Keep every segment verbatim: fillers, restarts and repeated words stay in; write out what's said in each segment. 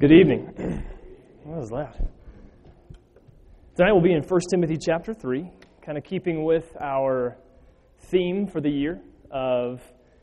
Good evening. That was loud. Tonight we'll be in First Timothy chapter three, kind of keeping with our theme for the year of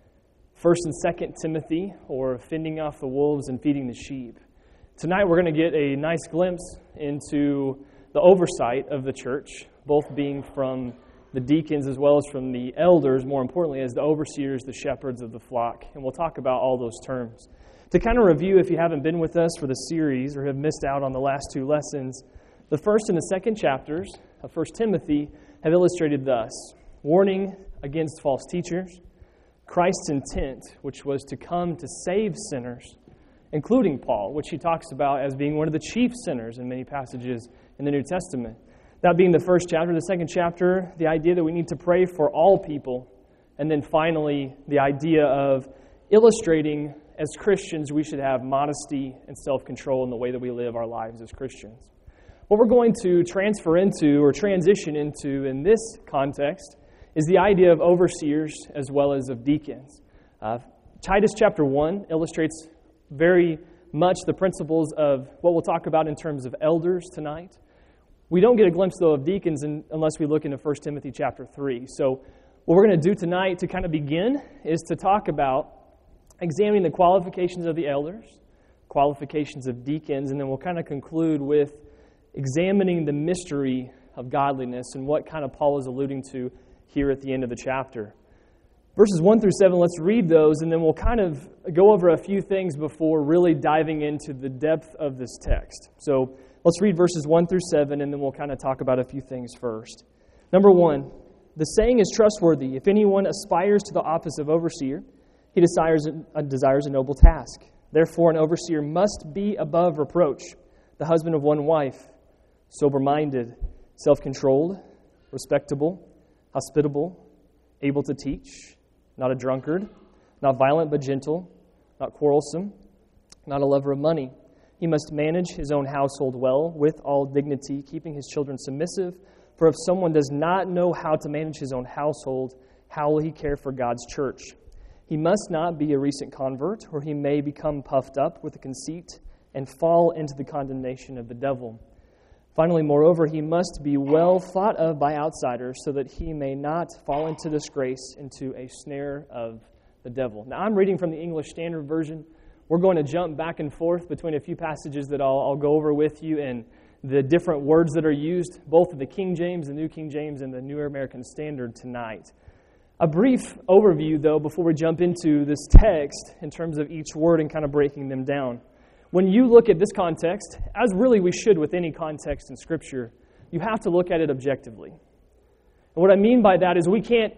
First and Second Timothy, or fending off the wolves and feeding the sheep. Tonight we're going to get a nice glimpse into the oversight of the church, both being from the deacons as well as from the elders, more importantly as the overseers, the shepherds of the flock. And we'll talk about all those terms. To kind of review, if you haven't been with us for the series or have missed out on the last two lessons, the first and the second chapters of First Timothy have illustrated thus: warning against false teachers, Christ's intent, which was to come to save sinners, including Paul, which he talks about as being one of the chief sinners in many passages in the New Testament. That being the first chapter. The second chapter, the idea that we need to pray for all people. And then finally, the idea of illustrating, as Christians, we should have modesty and self-control in the way that we live our lives as Christians. What we're going to transfer into or transition into in this context is the idea of overseers as well as of deacons. Uh, Titus chapter one illustrates very much the principles of what we'll talk about in terms of elders tonight. We don't get a glimpse, though, of deacons in, unless we look into First Timothy chapter three. So what we're going to do tonight to kind of begin is to talk about examining the qualifications of the elders, qualifications of deacons, and then we'll kind of conclude with examining the mystery of godliness and what kind of Paul is alluding to here at the end of the chapter. Verses one through seven, let's read those, and then we'll kind of go over a few things before really diving into the depth of this text. So let's read verses one through seven, and then we'll kind of talk about a few things first. Number one, the saying is trustworthy. If anyone aspires to the office of overseer, he desires a, desires a noble task. Therefore, an overseer must be above reproach, the husband of one wife, sober-minded, self-controlled, respectable, hospitable, able to teach, not a drunkard, not violent but gentle, not quarrelsome, not a lover of money. He must manage his own household well, with all dignity, keeping his children submissive. For if someone does not know how to manage his own household, how will he care for God's church? He must not be a recent convert, or he may become puffed up with a conceit and fall into the condemnation of the devil. Finally, moreover, he must be well thought of by outsiders, so that he may not fall into disgrace, into a snare of the devil. Now, I'm reading from the English Standard Version. We're going to jump back and forth between a few passages that I'll, I'll go over with you and the different words that are used, both in the King James, the New King James, and the New American Standard tonight. A brief overview, though, before we jump into this text in terms of each word and kind of breaking them down. When you look at this context, as really we should with any context in Scripture, you have to look at it objectively. And what I mean by that is we can't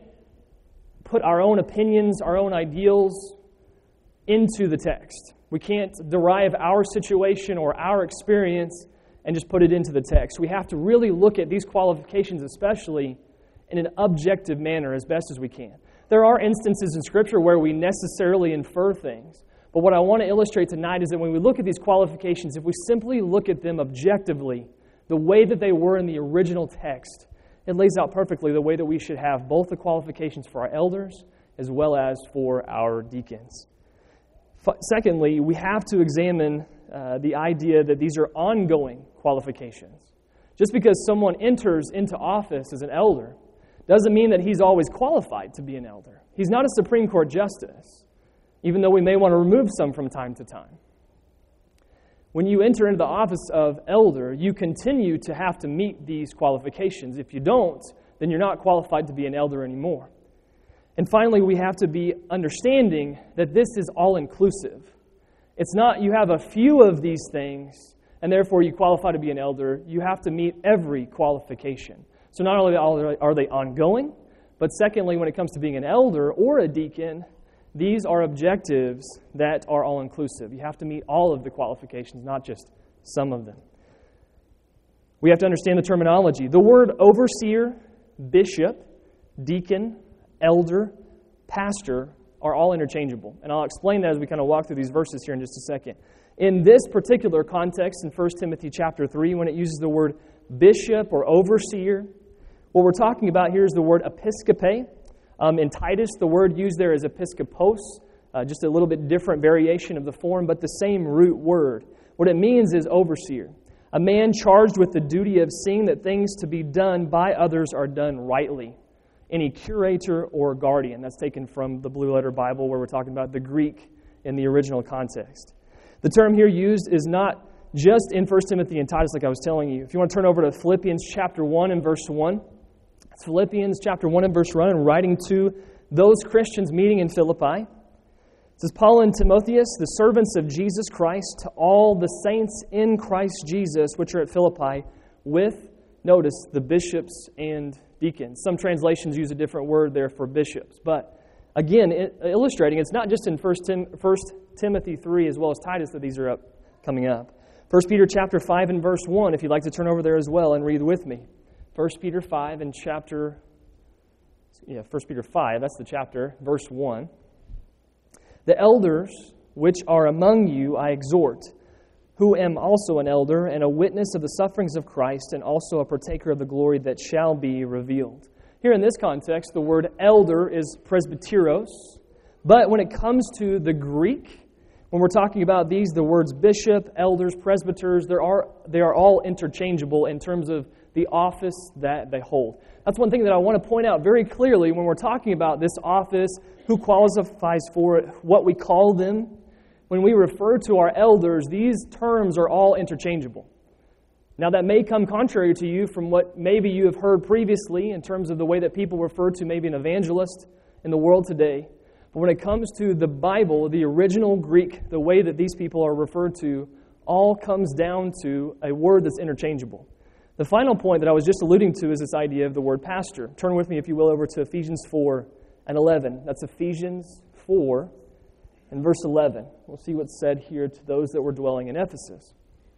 put our own opinions, our own ideals into the text. We can't derive our situation or our experience and just put it into the text. We have to really look at these qualifications especially in an objective manner as best as we can. There are instances in Scripture where we necessarily infer things. But what I want to illustrate tonight is that when we look at these qualifications, if we simply look at them objectively, the way that they were in the original text, it lays out perfectly the way that we should have both the qualifications for our elders as well as for our deacons. F- Secondly, we have to examine uh, the idea that these are ongoing qualifications. Just because someone enters into office as an elder doesn't mean that he's always qualified to be an elder. He's not a Supreme Court justice, even though we may want to remove some from time to time. When you enter into the office of elder, you continue to have to meet these qualifications. If you don't, then you're not qualified to be an elder anymore. And finally, we have to be understanding that this is all-inclusive. It's not you have a few of these things, and therefore you qualify to be an elder. You have to meet every qualification. So not only are they ongoing, but secondly, when it comes to being an elder or a deacon, these are objectives that are all-inclusive. You have to meet all of the qualifications, not just some of them. We have to understand the terminology. The word overseer, bishop, deacon, elder, pastor are all interchangeable. And I'll explain that as we kind of walk through these verses here in just a second. In this particular context, in First Timothy chapter three, when it uses the word bishop or overseer, what we're talking about here is the word episkope. Um, in Titus, the word used there is episkopos, uh, just a little bit different variation of the form, but the same root word. What it means is overseer, a man charged with the duty of seeing that things to be done by others are done rightly. Any curator or guardian. That's taken from the Blue Letter Bible where we're talking about the Greek in the original context. The term here used is not just in First Timothy and Titus like I was telling you. If you want to turn over to Philippians chapter one and verse one. It's Philippians chapter one and verse one, and writing to those Christians meeting in Philippi. It says, Paul and Timotheus, the servants of Jesus Christ, to all the saints in Christ Jesus, which are at Philippi, with, notice, the bishops and deacons. Some translations use a different word there for bishops. But again, it, illustrating, it's not just in First Tim, First Timothy three as well as Titus that these are up coming up. First Peter chapter five and verse one, if you'd like to turn over there as well and read with me. First Peter five and chapter, yeah, First Peter five, that's the chapter, verse one. The elders which are among you I exhort, who am also an elder and a witness of the sufferings of Christ and also a partaker of the glory that shall be revealed. Here in this context, the word elder is presbyteros, but when it comes to the Greek, when we're talking about these, the words bishop, elders, presbyters, there are they are all interchangeable in terms of the office that they hold. That's one thing that I want to point out very clearly when we're talking about this office, who qualifies for it, what we call them. When we refer to our elders, these terms are all interchangeable. Now that may come contrary to you from what maybe you have heard previously in terms of the way that people refer to maybe an evangelist in the world today. But when it comes to the Bible, the original Greek, the way that these people are referred to, all comes down to a word that's interchangeable. The final point that I was just alluding to is this idea of the word pastor. Turn with me, if you will, over to Ephesians four and eleven. That's Ephesians four and verse eleven. We'll see what's said here to those that were dwelling in Ephesus.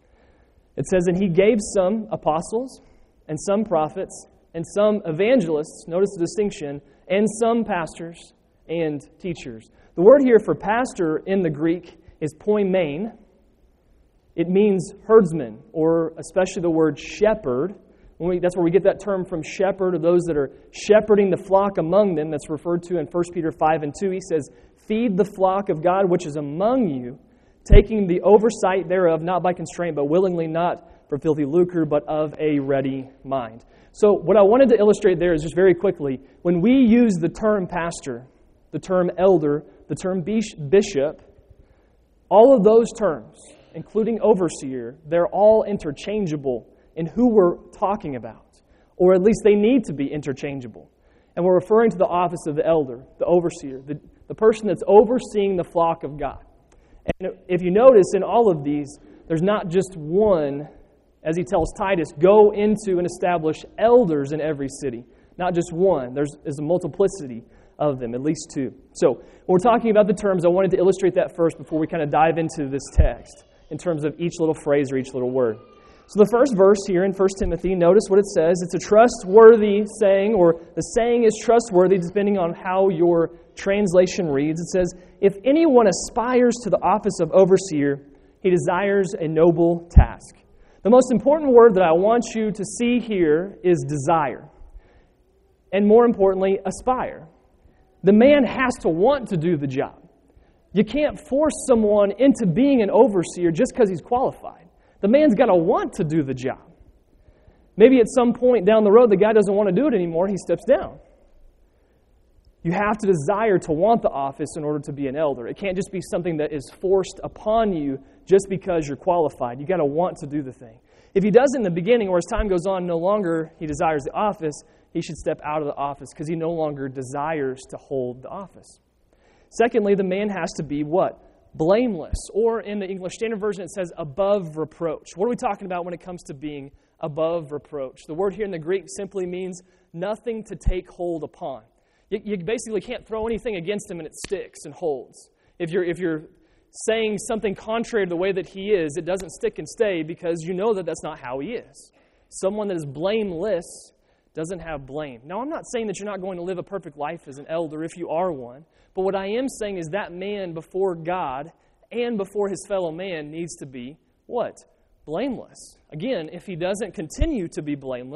It says, and he gave some apostles, and some prophets, and some evangelists, notice the distinction, and some pastors and teachers. The word here for pastor in the Greek is poimen. It means herdsman, or especially the word shepherd. When we, that's where we get that term from, shepherd, or those that are shepherding the flock among them. That's referred to in First Peter five and two. He says, feed the flock of God which is among you, taking the oversight thereof, not by constraint, but willingly, not for filthy lucre, but of a ready mind. So what I wanted to illustrate there is just very quickly, when we use the term pastor, the term elder, the term bishop, all of those terms, including overseer, they're all interchangeable in who we're talking about. Or at least they need to be interchangeable. And we're referring to the office of the elder, the overseer, the, the person that's overseeing the flock of God. And if you notice in all of these, there's not just one, as he tells Titus, go into and establish elders in every city. Not just one. There's, there's a multiplicity of them, at least two. So when we're talking about the terms, I wanted to illustrate that first before we kind of dive into this text in terms of each little phrase or each little word. So the first verse here in First Timothy, notice what it says. It's a trustworthy saying, or the saying is trustworthy depending on how your translation reads. It says, if anyone aspires to the office of overseer, he desires a noble task. The most important word that I want you to see here is desire. And more importantly, aspire. The man has to want to do the job. You can't force someone into being an overseer just because he's qualified. The man's got to want to do the job. Maybe at some point down the road, the guy doesn't want to do it anymore, he steps down. You have to desire to want the office in order to be an elder. It can't just be something that is forced upon you just because you're qualified. You've got to want to do the thing. If he does it in the beginning, or as time goes on, no longer he desires the office, he should step out of the office because he no longer desires to hold the office. Secondly, the man has to be what? Blameless. Or in the English Standard Version, it says above reproach. What are we talking about when it comes to being above reproach? The word here in the Greek simply means nothing to take hold upon. You, you basically can't throw anything against him and it sticks and holds. If you're, if you're saying something contrary to the way that he is, it doesn't stick and stay because you know that that's not how he is. Someone that is blameless doesn't have blame. Now, I'm not saying that you're not going to live a perfect life as an elder if you are one, but what I am saying is that man before God and before his fellow man needs to be what? Blameless. Again, if he doesn't continue to be blameless,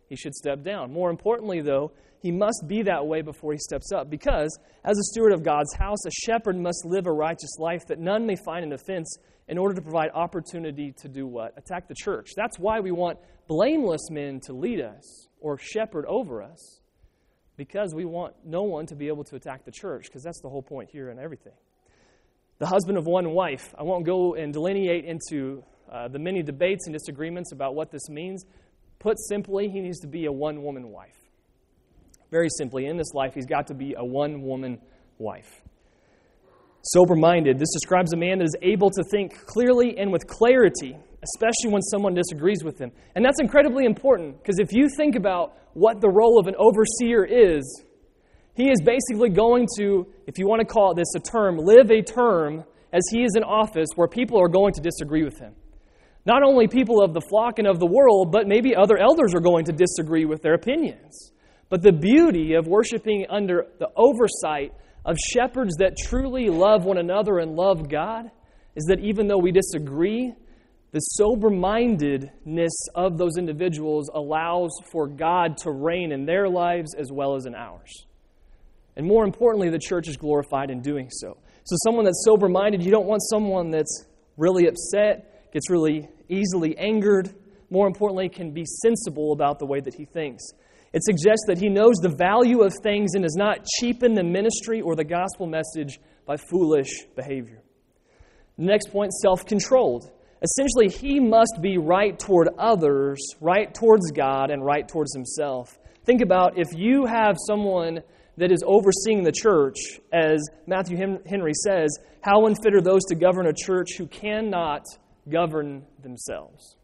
he should step down. More importantly, though, he must be that way before he steps up, because as a steward of God's house, a shepherd must live a righteous life that none may find an offense in order to provide opportunity to do what? Attack the church. That's why we want blameless men to lead us or shepherd over us, because we want no one to be able to attack the church, because that's the whole point here and everything. The husband of one wife. I won't go and delineate into uh, the many debates and disagreements about what this means. Put simply, he needs to be a one-woman wife. Very simply, in this life, he's got to be a one-woman wife. Sober-minded. This describes a man that is able to think clearly and with clarity, especially when someone disagrees with him. And that's incredibly important, because if you think about what the role of an overseer is, he is basically going to, if you want to call this a term, live a term as he is in office where people are going to disagree with him. Not only people of the flock and of the world, but maybe other elders are going to disagree with their opinions. But the beauty of worshiping under the oversight of shepherds that truly love one another and love God is that even though we disagree, the sober-mindedness of those individuals allows for God to reign in their lives as well as in ours. And more importantly, the church is glorified in doing so. So someone that's sober-minded, you don't want someone that's really upset, gets really easily angered, more importantly, can be sensible about the way that he thinks. It suggests that he knows the value of things and does not cheapen the ministry or the gospel message by foolish behavior. The next point, self-controlled. Essentially, he must be right toward others, right towards God, and right towards himself. Think about if you have someone that is overseeing the church, as Matthew Henry says, how unfit are those to govern a church who cannot govern themselves?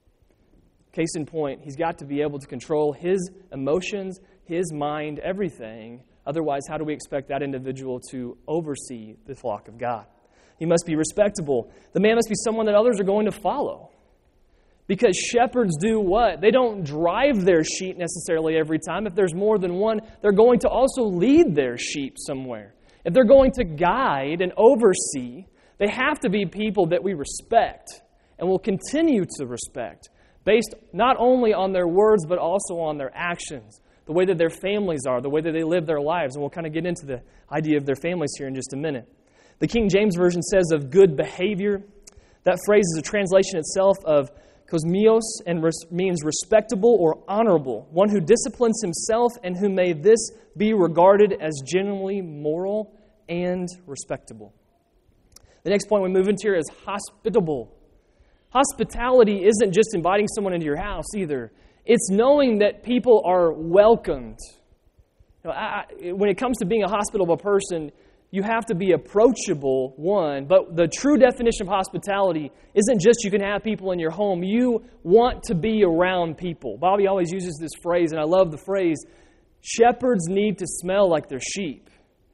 Case in point, he's got to be able to control his emotions, his mind, everything. Otherwise, how do we expect that individual to oversee the flock of God? He must be respectable. The man must be someone that others are going to follow. Because shepherds do what? They don't drive their sheep necessarily every time. If there's more than one, they're going to also lead their sheep somewhere. If they're going to guide and oversee, they have to be people that we respect and will continue to respect, based not only on their words, but also on their actions, the way that their families are, the way that they live their lives. And we'll kind of get into the idea of their families here in just a minute. The King James Version says of good behavior. That phrase is a translation itself of kosmios and res- means respectable or honorable, one who disciplines himself and who may this be regarded as genuinely moral and respectable. The next point we move into here is hospitable. Hospitality isn't just inviting someone into your house either. It's knowing that people are welcomed. You know, I, when it comes to being a hospitable person, you have to be approachable, one, but the true definition of hospitality isn't just you can have people in your home. You want to be around people. Bobby always uses this phrase, and I love the phrase, shepherds need to smell like their sheep.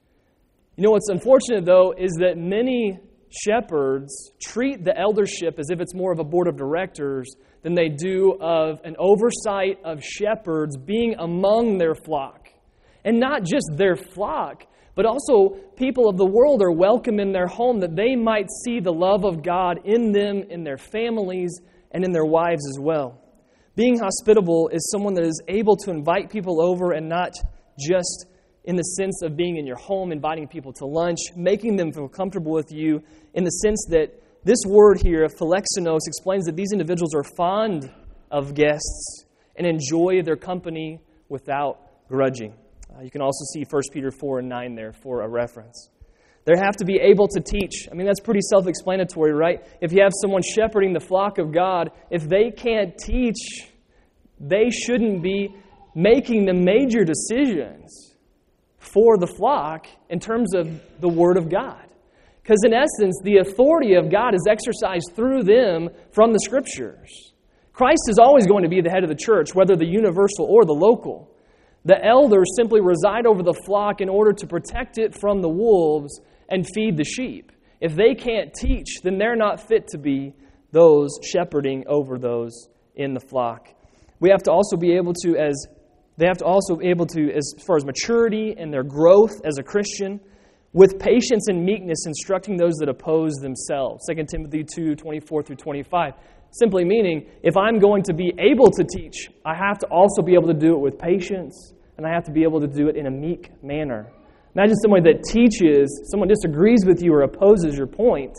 You know what's unfortunate, though, is that many shepherds treat the eldership as if it's more of a board of directors than they do of an oversight of shepherds being among their flock. And not just their flock, but also people of the world are welcome in their home that they might see the love of God in them, in their families, and in their wives as well. Being hospitable is someone that is able to invite people over and not just in the sense of being in your home, inviting people to lunch, making them feel comfortable with you, in the sense that this word here, philoxenos, explains that these individuals are fond of guests and enjoy their company without grudging. Uh, you can also see First Peter four and nine there for a reference. They have to be able to teach. I mean, that's pretty self-explanatory, right? If you have someone shepherding the flock of God, if they can't teach, they shouldn't be making the major decisions for the flock in terms of the Word of God. Because in essence, the authority of God is exercised through them from the Scriptures. Christ is always going to be the head of the church, whether the universal or the local. The elders simply reside over the flock in order to protect it from the wolves and feed the sheep. If they can't teach, then they're not fit to be those shepherding over those in the flock. We have to also be able to, as they have to also be able to, as far as maturity and their growth as a Christian, with patience and meekness, instructing those that oppose themselves. Second Timothy two, twenty-four through twenty-five. Simply meaning, if I'm going to be able to teach, I have to also be able to do it with patience, and I have to be able to do it in a meek manner. Imagine someone that teaches, someone disagrees with you or opposes your point.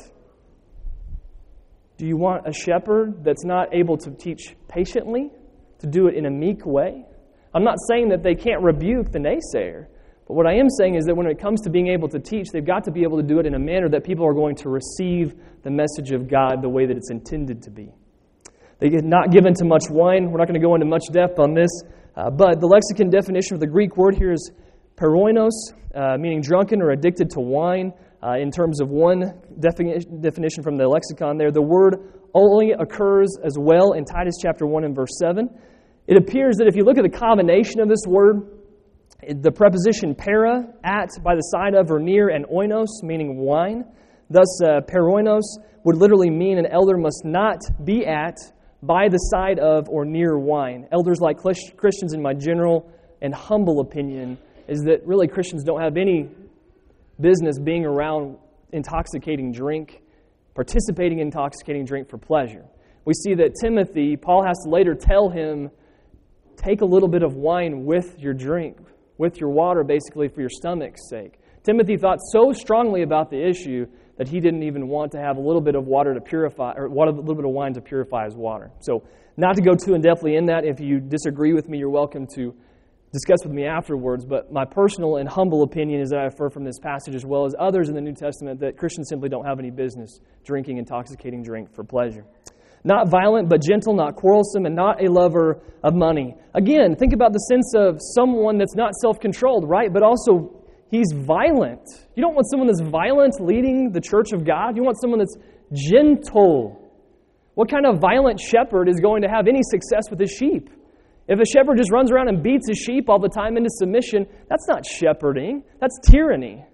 Do you want a shepherd that's not able to teach patiently, to do it in a meek way? I'm not saying that they can't rebuke the naysayer, but what I am saying is that when it comes to being able to teach, they've got to be able to do it in a manner that people are going to receive the message of God the way that it's intended to be. They get not given to much wine. We're not going to go into much depth on this, uh, but the lexicon definition of the Greek word here is peroinos, uh, meaning drunken or addicted to wine. Uh, in terms of one defini- definition from the lexicon there, the word only occurs as well in Titus chapter one and verse seven. It appears that if you look at the combination of this word, the preposition para, at, by the side of, or near, and oinos, meaning wine. Thus, uh, peroinos would literally mean an elder must not be at, by the side of, or near wine. Elders, like Christians, in my general and humble opinion, is that really Christians don't have any business being around intoxicating drink, participating in intoxicating drink for pleasure. We see that Timothy, Paul has to later tell him, take a little bit of wine with your drink, with your water, basically, for your stomach's sake. Timothy thought so strongly about the issue that he didn't even want to have a little bit of water to purify, or a little bit of wine to purify his water. So, not to go too in-depthly in that. If you disagree with me, you're welcome to discuss with me afterwards. But my personal and humble opinion is that I infer from this passage, as well as others in the New Testament, that Christians simply don't have any business drinking intoxicating drink for pleasure. Not violent, but gentle, not quarrelsome, and not a lover of money. Again, think about the sense of someone that's not self-controlled, right? But also, he's violent. You don't want someone that's violent leading the church of God. You want someone that's gentle. What kind of violent shepherd is going to have any success with his sheep? If a shepherd just runs around and beats his sheep all the time into submission, that's not shepherding. That's tyranny.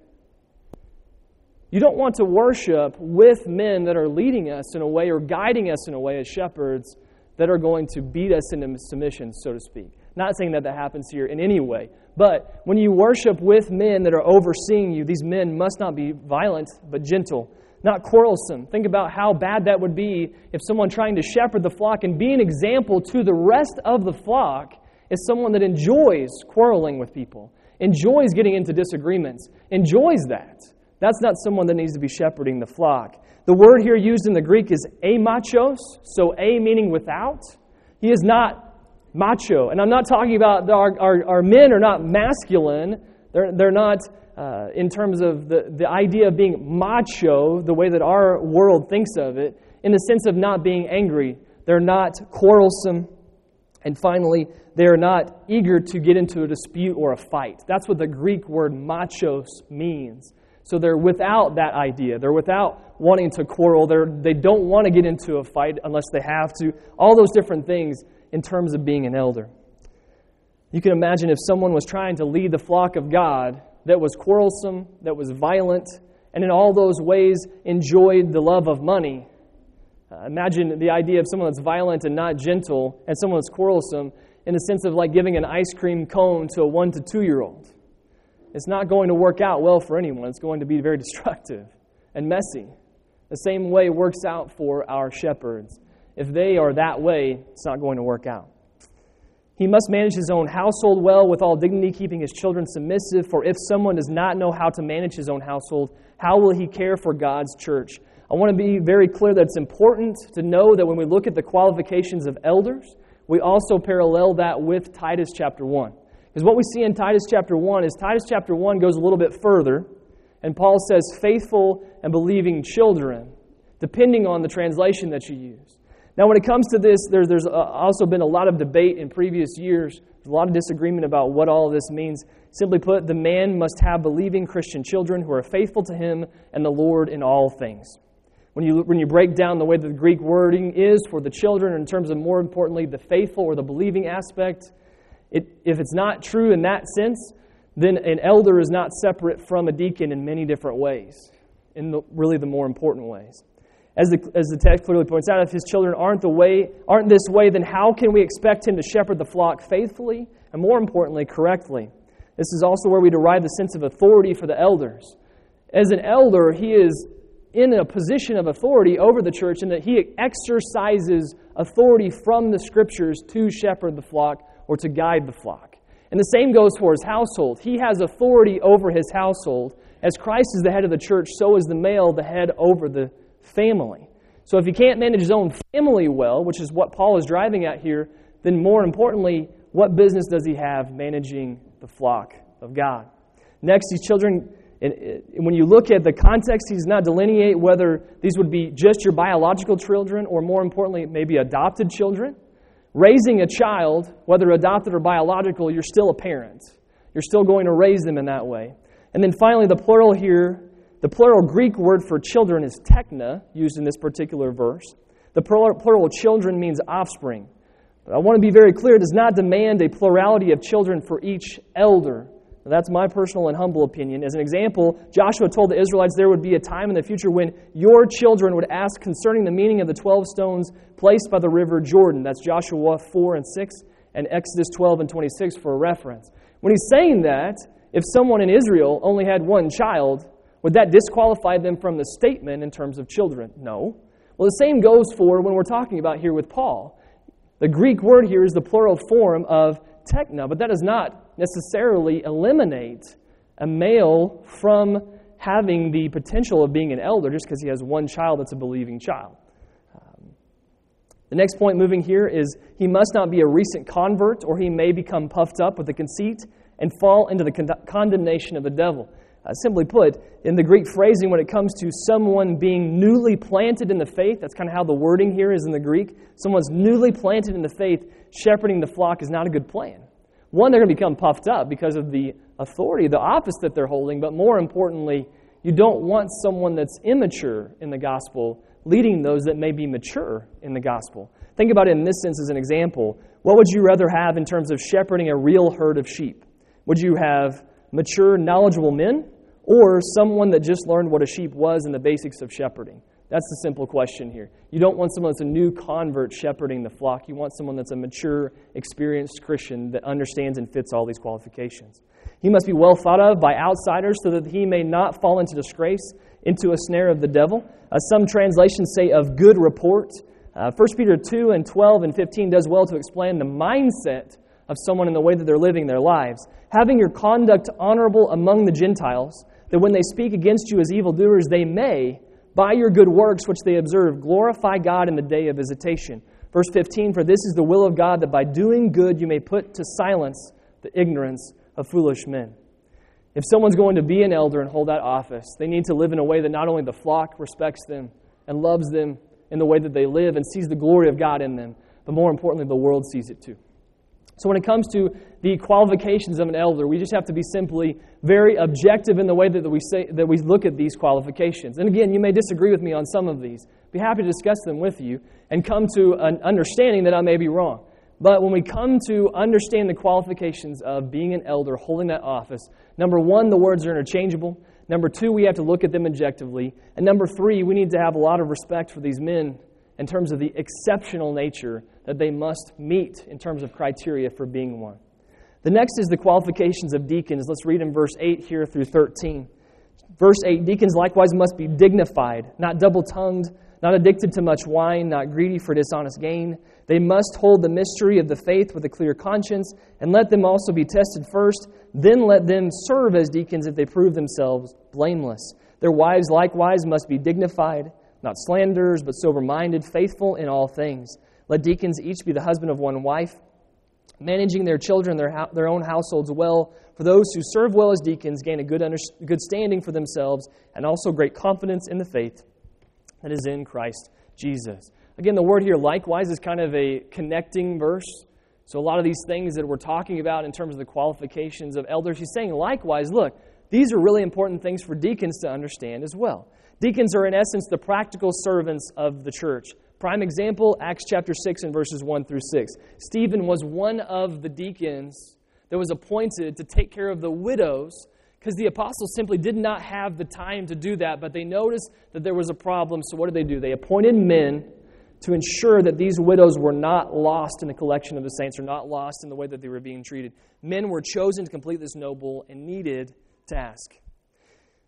You don't want to worship with men that are leading us in a way or guiding us in a way as shepherds that are going to beat us into submission, so to speak. Not saying that that happens here in any way. But when you worship with men that are overseeing you, these men must not be violent, but gentle, not quarrelsome. Think about how bad that would be if someone trying to shepherd the flock and be an example to the rest of the flock is someone that enjoys quarreling with people, enjoys getting into disagreements, enjoys that. That's not someone that needs to be shepherding the flock. The word here used in the Greek is amachos, so a meaning without. He is not macho. And I'm not talking about our, our, our men are not masculine. They're, they're not, uh, in terms of the, the idea of being macho, the way that our world thinks of it, in the sense of not being angry. They're not quarrelsome. And finally, they are not eager to get into a dispute or a fight. That's what the Greek word machos means. So they're without that idea. They're without wanting to quarrel. They're, they don't want to get into a fight unless they have to. All those different things in terms of being an elder. You can imagine if someone was trying to lead the flock of God that was quarrelsome, that was violent, and in all those ways enjoyed the love of money. Uh, imagine the idea of someone that's violent and not gentle, and someone that's quarrelsome, in the sense of like giving an ice cream cone to a one to two-year-old. It's not going to work out well for anyone. It's going to be very destructive and messy. The same way works out for our shepherds. If they are that way, it's not going to work out. He must manage his own household well with all dignity, keeping his children submissive. For if someone does not know how to manage his own household, how will he care for God's church? I want to be very clear that it's important to know that when we look at the qualifications of elders, we also parallel that with Titus chapter one. Because what we see in Titus chapter one is Titus chapter one goes a little bit further, and Paul says faithful and believing children, depending on the translation that you use. Now when it comes to this, there's, there's also been a lot of debate in previous years. There's a lot of disagreement about what all of this means. Simply put, the man must have believing Christian children who are faithful to him and the Lord in all things. When you, when you break down the way that the Greek wording is for the children, in terms of more importantly, the faithful or the believing aspect, It, if it's not true in that sense, then an elder is not separate from a deacon in many different ways, in the, really the more important ways. As the, as the text clearly points out, if his children aren't the way, aren't this way, then how can we expect him to shepherd the flock faithfully and, more importantly, correctly? This is also where we derive the sense of authority for the elders. As an elder, he is in a position of authority over the church in that he exercises authority from the Scriptures to shepherd the flock or to guide the flock. And the same goes for his household. He has authority over his household. As Christ is the head of the church, so is the male the head over the family. So if he can't manage his own family well, which is what Paul is driving at here, then more importantly, what business does he have managing the flock of God? Next, these children, when you look at the context, he does not delineate whether these would be just your biological children or, more importantly, maybe adopted children. Raising a child, whether adopted or biological, you're still a parent. You're still going to raise them in that way. And then finally, the plural here, the plural Greek word for children is tekna, used in this particular verse. The plural children means offspring. But I want to be very clear, it does not demand a plurality of children for each elder. Now, that's my personal and humble opinion. As an example, Joshua told the Israelites there would be a time in the future when your children would ask concerning the meaning of the twelve stones placed by the river Jordan. That's Joshua four and six and Exodus twelve and twenty-six for a reference. When he's saying that, if someone in Israel only had one child, would that disqualify them from the statement in terms of children? No. Well, the same goes for when we're talking about here with Paul. The Greek word here is the plural form of tekna, but that does not necessarily eliminate a male from having the potential of being an elder just because he has one child that's a believing child. Um, the next point moving here is he must not be a recent convert, or he may become puffed up with the conceit and fall into the con- condemnation of the devil. Uh, simply put, in the Greek phrasing, when it comes to someone being newly planted in the faith, that's kind of how the wording here is in the Greek. Someone's newly planted in the faith, shepherding the flock is not a good plan. One, they're going to become puffed up because of the authority, the office that they're holding, but more importantly, you don't want someone that's immature in the gospel leading those that may be mature in the gospel. Think about it in this sense as an example. What would you rather have in terms of shepherding a real herd of sheep? Would you have mature, knowledgeable men, or someone that just learned what a sheep was and the basics of shepherding? That's the simple question here. You don't want someone that's a new convert shepherding the flock. You want someone that's a mature, experienced Christian that understands and fits all these qualifications. He must be well thought of by outsiders so that he may not fall into disgrace, into a snare of the devil. Uh, some translations say of good report. Uh, First Peter two and twelve and fifteen does well to explain the mindset of someone in the way that they're living their lives. Having your conduct honorable among the Gentiles, that when they speak against you as evildoers, they may, by your good works which they observe, glorify God in the day of visitation. Verse fifteen, for this is the will of God, that by doing good you may put to silence the ignorance of foolish men. If someone's going to be an elder and hold that office, they need to live in a way that not only the flock respects them and loves them in the way that they live and sees the glory of God in them, but more importantly, the world sees it too. So when it comes to the qualifications of an elder, we just have to be simply very objective in the way that we say that we look at these qualifications. And again, you may disagree with me on some of these. Be happy to discuss them with you and come to an understanding that I may be wrong. But when we come to understand the qualifications of being an elder, holding that office, number one, the words are interchangeable. Number two, we have to look at them objectively. And number three, we need to have a lot of respect for these men in terms of the exceptional nature that they must meet in terms of criteria for being one. The next is the qualifications of deacons. Let's read in verse eight here through thirteen. Verse eight, deacons likewise must be dignified, not double-tongued, not addicted to much wine, not greedy for dishonest gain. They must hold the mystery of the faith with a clear conscience, and let them also be tested first. Then let them serve as deacons if they prove themselves blameless. Their wives likewise must be dignified, not slanderers, but sober-minded, faithful in all things. Let deacons each be the husband of one wife, managing their children, their ho- their own households well. For those who serve well as deacons gain a good, under- good standing for themselves, and also great confidence in the faith that is in Christ Jesus. Again, the word here, likewise, is kind of a connecting verse. So a lot of these things that we're talking about in terms of the qualifications of elders, he's saying, likewise, look, these are really important things for deacons to understand as well. Deacons are, in essence, the practical servants of the church. Prime example, Acts chapter six and verses one through six. Stephen was one of the deacons that was appointed to take care of the widows because the apostles simply did not have the time to do that, but they noticed that there was a problem, so what did they do? They appointed men to ensure that these widows were not lost in the collection of the saints or not lost in the way that they were being treated. Men were chosen to complete this noble and needed task.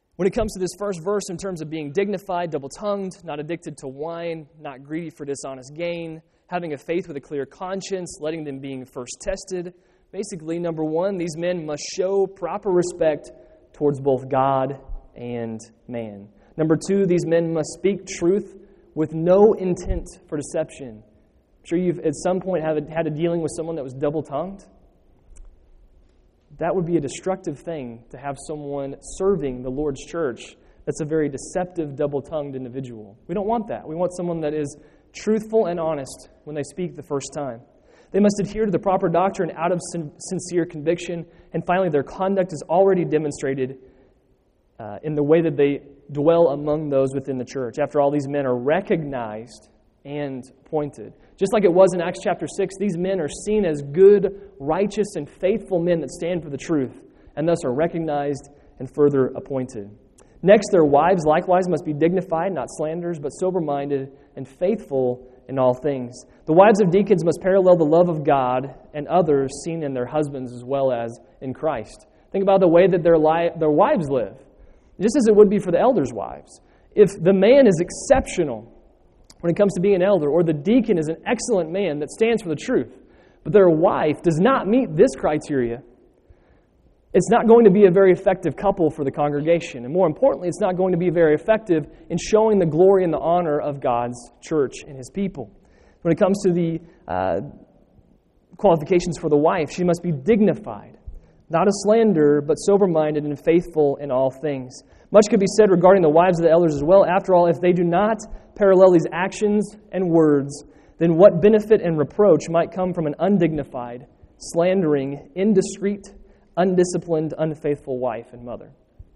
When it comes to this first verse in terms of being dignified, double-tongued, not addicted to wine, not greedy for dishonest gain, having a faith with a clear conscience, letting them being first tested, basically, number one, these men must show proper respect towards both God and man. Number two, these men must speak truth with no intent for deception. I'm sure you've at some point have had a dealing with someone that was double-tongued. That would be a destructive thing to have someone serving the Lord's church that's a very deceptive, double-tongued individual. We don't want that. We want someone that is truthful and honest when they speak the first time. They must adhere to the proper doctrine out of sin- sincere conviction. And finally, their conduct is already demonstrated uh, in the way that they dwell among those within the church. After all, these men are recognized and appointed. Just like it was in Acts chapter six, these men are seen as good, righteous, and faithful men that stand for the truth, and thus are recognized and further appointed. Next, their wives likewise must be dignified, not slanderers, but sober-minded and faithful in all things. The wives of deacons must parallel the love of God and others seen in their husbands as well as in Christ. Think about the way that their, li- their wives live, just as it would be for the elders' wives. If the man is exceptional when it comes to being an elder, or the deacon is an excellent man that stands for the truth, but their wife does not meet this criteria, it's not going to be a very effective couple for the congregation. And more importantly, it's not going to be very effective in showing the glory and the honor of God's church and His people. When it comes to the uh, qualifications for the wife, she must be dignified, not a slanderer, but sober-minded and faithful in all things. Much could be said regarding the wives of the elders as well. After all, if they do not parallel these actions and words, then what benefit and reproach might come from an undignified, slandering, indiscreet, undisciplined, unfaithful wife and mother?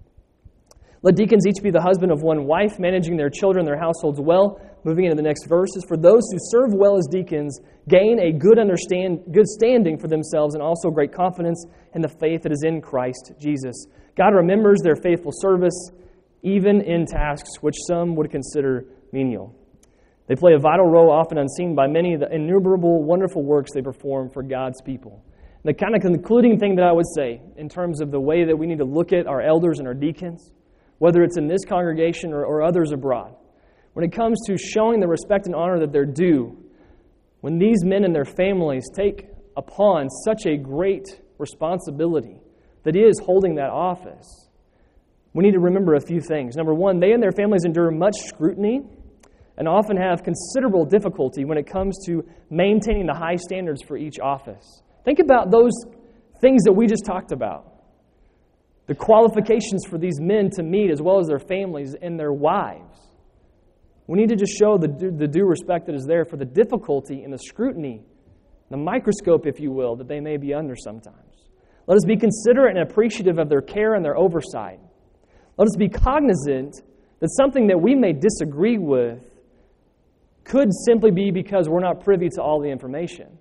Let deacons each be the husband of one wife, managing their children, their households well. Moving into the next verses, for those who serve well as deacons gain a good understand, good standing for themselves and also great confidence in the faith that is in Christ Jesus. God remembers their faithful service, even in tasks which some would consider menial. They play a vital role, often unseen by many, of the innumerable wonderful works they perform for God's people. The kind of concluding thing that I would say in terms of the way that we need to look at our elders and our deacons, whether it's in this congregation or, or others abroad, when it comes to showing the respect and honor that they're due, when these men and their families take upon such a great responsibility that is holding that office, we need to remember a few things. Number one, they and their families endure much scrutiny and often have considerable difficulty when it comes to maintaining the high standards for each office. Think about those things that we just talked about. The qualifications for these men to meet, as well as their families and their wives. We need to just show the due, the due respect that is there for the difficulty and the scrutiny, the microscope, if you will, that they may be under sometimes. Let us be considerate and appreciative of their care and their oversight. Let us be cognizant that something that we may disagree with could simply be because we're not privy to all the information.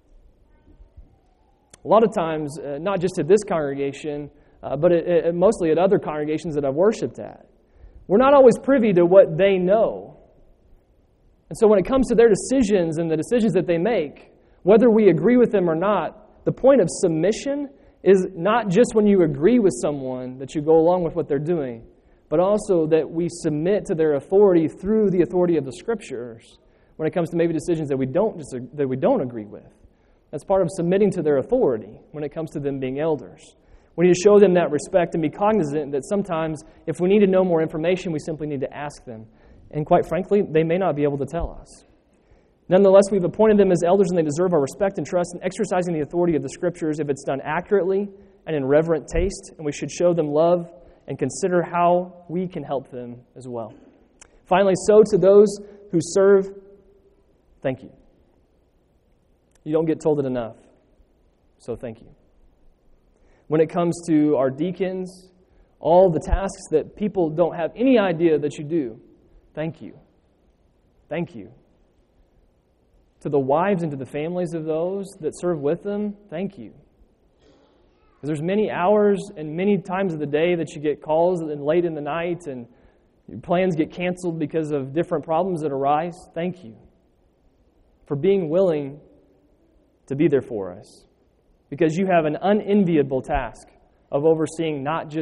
A lot of times, uh, not just at this congregation, uh, but it, it, mostly at other congregations that I've worshiped at, we're not always privy to what they know. And so when it comes to their decisions and the decisions that they make, whether we agree with them or not, the point of submission is not just when you agree with someone that you go along with what they're doing, but also that we submit to their authority through the authority of the Scriptures when it comes to maybe decisions that we don't that we don't agree with. That's part of submitting to their authority when it comes to them being elders. We need to show them that respect and be cognizant that sometimes if we need to know more information, we simply need to ask them. And quite frankly, they may not be able to tell us. Nonetheless, we've appointed them as elders and they deserve our respect and trust in exercising the authority of the Scriptures if it's done accurately and in reverent taste, and we should show them love and consider how we can help them as well. Finally, so to those who serve, thank you. You don't get told it enough, so thank you. When it comes to our deacons, all the tasks that people don't have any idea that you do, thank you. Thank you. To the wives and to the families of those that serve with them, thank you. Because there's many hours and many times of the day that you get calls and late in the night and your plans get canceled because of different problems that arise. Thank you for being willing to be there for us. Because you have an unenviable task of overseeing not just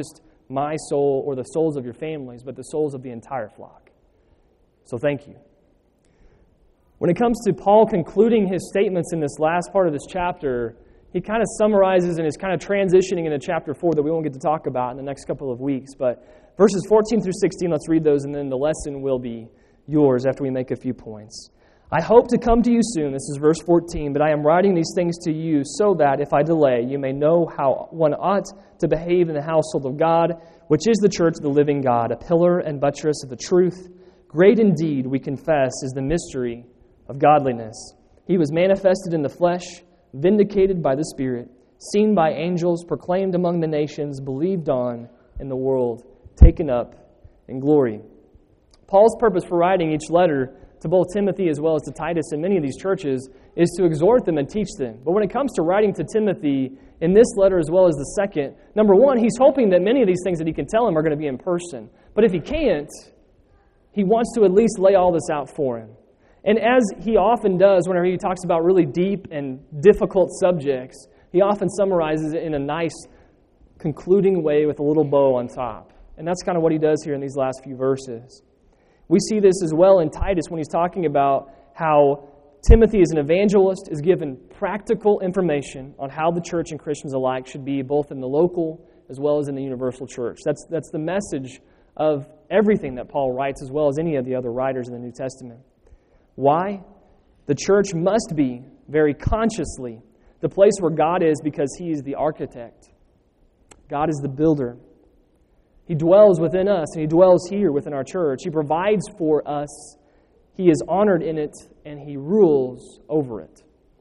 my soul or the souls of your families, but the souls of the entire flock. So thank you. When it comes to Paul concluding his statements in this last part of this chapter, he kind of summarizes and is kind of transitioning into chapter four that we won't get to talk about in the next couple of weeks. But verses fourteen through sixteen, let's read those, and then the lesson will be yours after we make a few points. I hope to come to you soon, this is verse fourteen, but I am writing these things to you so that, if I delay, you may know how one ought to behave in the household of God, which is the church of the living God, a pillar and buttress of the truth. Great indeed, we confess, is the mystery of godliness. He was manifested in the flesh, vindicated by the Spirit, seen by angels, proclaimed among the nations, believed on in the world, taken up in glory. Paul's purpose for writing each letter to both Timothy as well as to Titus and many of these churches is to exhort them and teach them. But when it comes to writing to Timothy in this letter as well as the second, number one, he's hoping that many of these things that he can tell him are going to be in person. But if he can't, he wants to at least lay all this out for him. And as he often does whenever he talks about really deep and difficult subjects, he often summarizes it in a nice concluding way with a little bow on top. And that's kind of what he does here in these last few verses. We see this as well in Titus when he's talking about how Timothy as an evangelist is given practical information on how the church and Christians alike should be both in the local as well as in the universal church. That's, that's the message of everything that Paul writes as well as any of the other writers in the New Testament. Why? The church must be very consciously the place where God is because He is the architect. God is the builder. He dwells within us, and He dwells here within our church. He provides for us. He is honored in it, and He rules over it.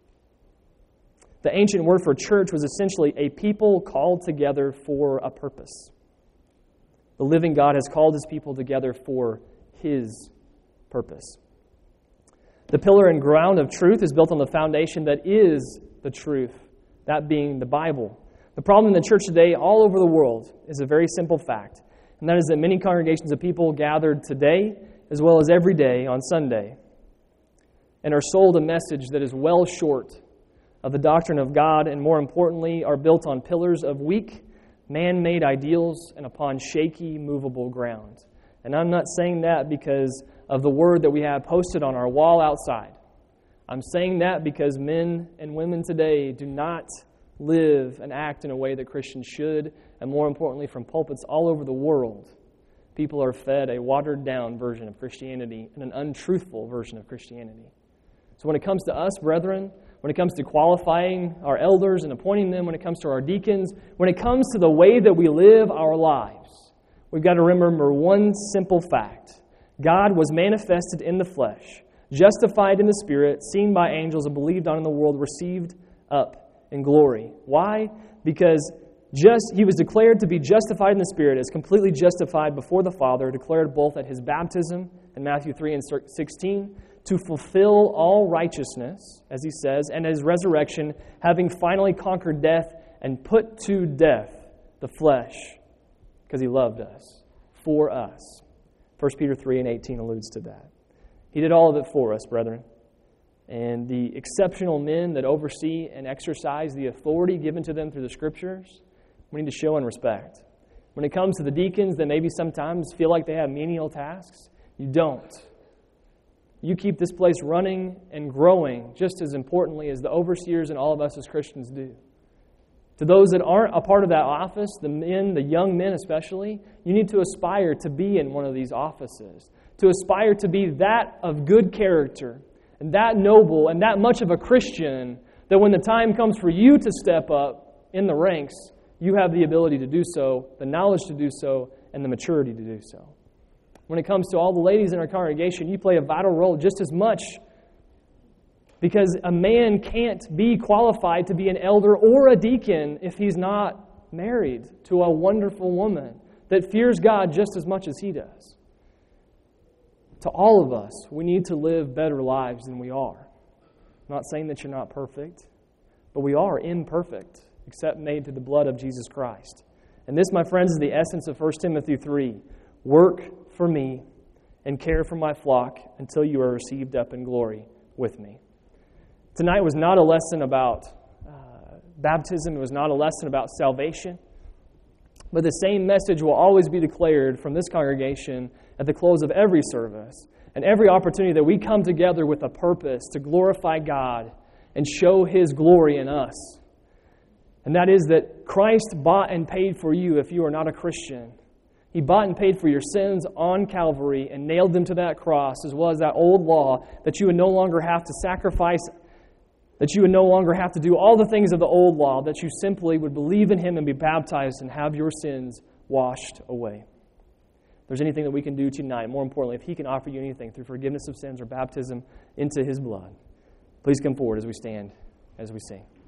The ancient word for church was essentially a people called together for a purpose. The living God has called His people together for His purpose. The pillar and ground of truth is built on the foundation that is the truth, that being the Bible. The problem in the church today all over the world is a very simple fact, and that is that many congregations of people gathered today as well as every day on Sunday and are sold a message that is well short of the doctrine of God and, more importantly, are built on pillars of weak, man-made ideals and upon shaky, movable ground. And I'm not saying that because of the word that we have posted on our wall outside. I'm saying that because men and women today do not live and act in a way that Christians should, and more importantly, from pulpits all over the world, people are fed a watered-down version of Christianity and an untruthful version of Christianity. So when it comes to us, brethren, when it comes to qualifying our elders and appointing them, when it comes to our deacons, when it comes to the way that we live our lives, we've got to remember one simple fact. God was manifested in the flesh, justified in the Spirit, seen by angels, and believed on in the world, received up in glory. Why? Because just He was declared to be justified in the Spirit, as completely justified before the Father, declared both at His baptism in Matthew three and sixteen, to fulfill all righteousness, as He says, and His resurrection, having finally conquered death and put to death the flesh, because He loved us, for us. First Peter three and eighteen alludes to that. He did all of it for us, brethren. And the exceptional men that oversee and exercise the authority given to them through the Scriptures, we need to show and respect. When it comes to the deacons that maybe sometimes feel like they have menial tasks, you don't. You keep this place running and growing just as importantly as the overseers and all of us as Christians do. To those that aren't a part of that office, the men, the young men especially, you need to aspire to be in one of these offices, to aspire to be that of good character and that noble and that much of a Christian that when the time comes for you to step up in the ranks, you have the ability to do so, the knowledge to do so, and the maturity to do so. When it comes to all the ladies in our congregation, you play a vital role just as much, because a man can't be qualified to be an elder or a deacon if he's not married to a wonderful woman that fears God just as much as he does. To all of us, we need to live better lives than we are. I'm not saying that you're not perfect, but we are imperfect, except made through the blood of Jesus Christ. And this, my friends, is the essence of First Timothy three. Work for me and care for my flock until you are received up in glory with me. Tonight was not a lesson about uh, baptism. It was not a lesson about salvation. But the same message will always be declared from this congregation at the close of every service and every opportunity that we come together with a purpose to glorify God and show His glory in us. And that is that Christ bought and paid for you if you are not a Christian. He bought and paid for your sins on Calvary and nailed them to that cross, as well as that old law, that you would no longer have to sacrifice, that you would no longer have to do all the things of the old law, that you simply would believe in Him and be baptized and have your sins washed away. If there's anything that we can do tonight, more importantly, if He can offer you anything through forgiveness of sins or baptism into His blood, please come forward as we stand, as we sing.